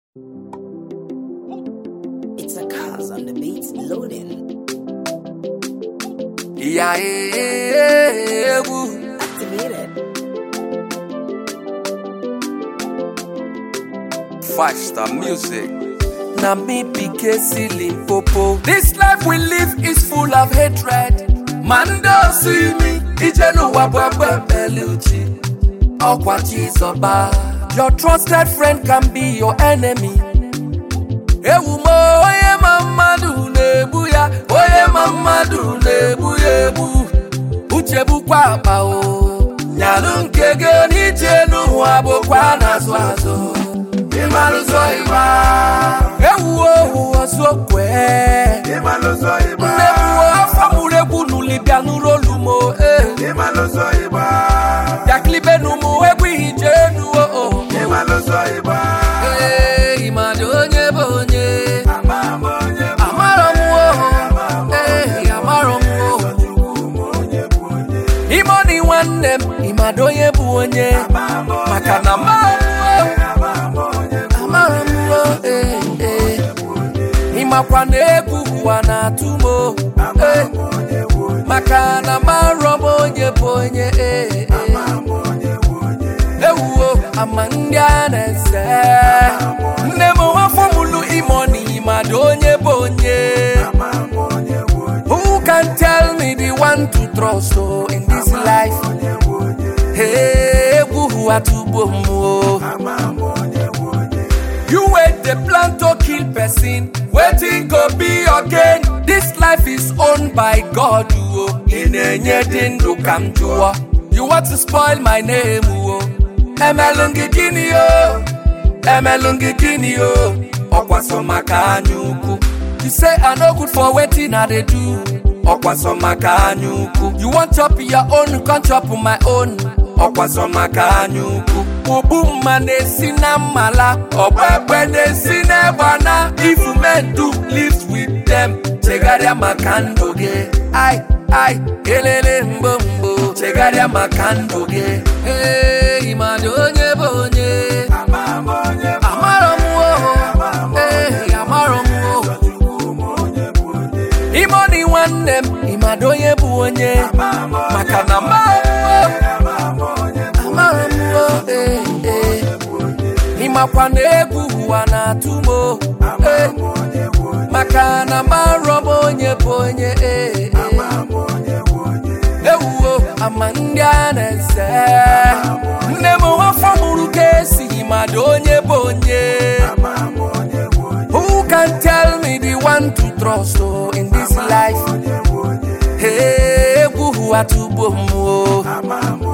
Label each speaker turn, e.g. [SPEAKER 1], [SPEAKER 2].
[SPEAKER 1] It's a cause on the beats loading.
[SPEAKER 2] Yeah,
[SPEAKER 1] Activated.
[SPEAKER 2] 5-star music. Na me PK ceiling popo. This life we live is full of hatred. Man don't see me. Ijenu wabwabwe beluchi. Okwa chizoba. Your trusted friend can be your enemy. Ewumo oye mamadu nebu ya. Oye mamadu nebu yebu. Uchebu kwa apa o. Nyalu nkege nijenu wabo kwa nazwazo. Imaluzo iba. Ewu osokwe.
[SPEAKER 3] Imaluzo iba.
[SPEAKER 2] Nebu afamure bunu libya nurolumo.
[SPEAKER 3] Imaluzo iba.
[SPEAKER 2] Yaklibe numu egwi hijenu o.
[SPEAKER 3] Imaluzo iba.
[SPEAKER 2] Imadonye bonye.
[SPEAKER 3] Amamonye.
[SPEAKER 2] Amaromu amaromu. Imoni wanem. Imadonye bonye. Makana Imakwane kuwa na tumo Makana maromo nye ponye Ewo amandia nese Nemo wafomulu imoni imadonye bonye Who can tell me the one to trust in this life? Hey, who atubomo You wait the plan to kill person, waiting go be again. This life is owned by God. You want to spoil my name. You say I no good for waiting, I they do. You want chop your own, can't chop my own. Ubuma nesina mala, obebe nesina bana. If men do live with them, chegaria makandoge. Ay, elele mbombo, chegaria makandoge. Hey, imadonye bonye,
[SPEAKER 3] Amamonye.
[SPEAKER 2] amaromu, hey, amaromu. Imoni wanem, imadonye bonye, makana Imakwane kuwa na tumo Makana marobo nye ponye Ewo amandia nese Nemo wafamuru kesi imadonye bonye Who can tell me the one to trust in this life? Hey, kuhu atubomo